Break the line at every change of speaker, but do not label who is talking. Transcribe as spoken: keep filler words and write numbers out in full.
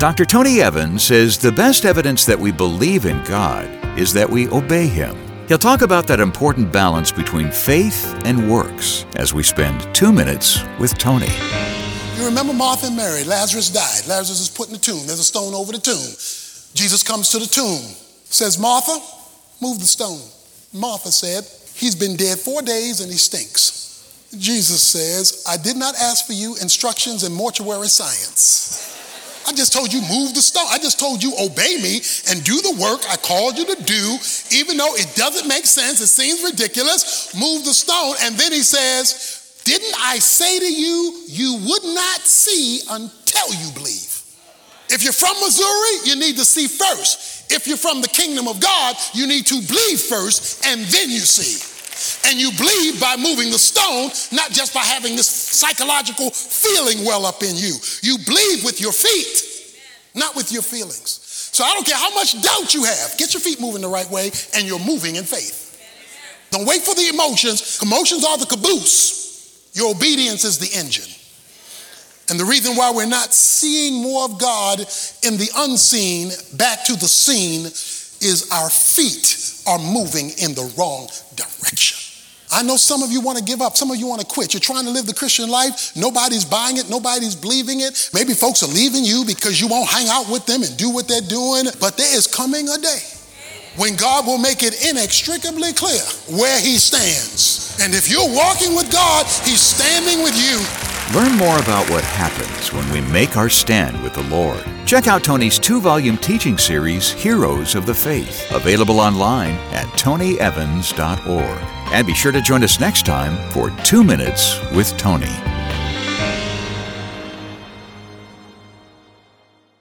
Doctor Tony Evans says the best evidence that we believe in God is that we obey Him. He'll talk about that important balance between faith and works as we spend two minutes with Tony.
You remember Martha and Mary. Lazarus died. Lazarus is put in the tomb. There's a stone over the tomb. Jesus comes to the tomb, says, Martha, move the stone. Martha said, he's been dead four days and he stinks. Jesus says, I did not ask for you instructions in mortuary science. I just told you move the stone. I just told you obey me and do the work I called you to do, even though it doesn't make sense, it seems ridiculous, move the stone. And then he says, didn't I say to you, you would not see until you believe? If you're from Missouri, you need to see first. If you're from the kingdom of God, you need to believe first and then you see. And you believe by moving the stone, not just by having this psychological feeling well up in you. You believe with your feet, not with your feelings. So I don't care how much doubt you have. Get your feet moving the right way and you're moving in faith. Don't wait for the emotions. Emotions are the caboose. Your obedience is the engine. And the reason why we're not seeing more of God in the unseen back to the seen is our feet are moving in the wrong direction. I know some of you want to give up. Some of you want to quit. You're trying to live the Christian life. Nobody's buying it. Nobody's believing it. Maybe folks are leaving you because you won't hang out with them and do what they're doing. But there is coming a day when God will make it inextricably clear where He stands. And if you're walking with God, He's standing with you.
Learn more about what happens when we make our stand with the Lord. Check out Tony's two-volume teaching series, Heroes of the Faith, available online at tony evans dot org. And be sure to join us next time for Two Minutes with Tony.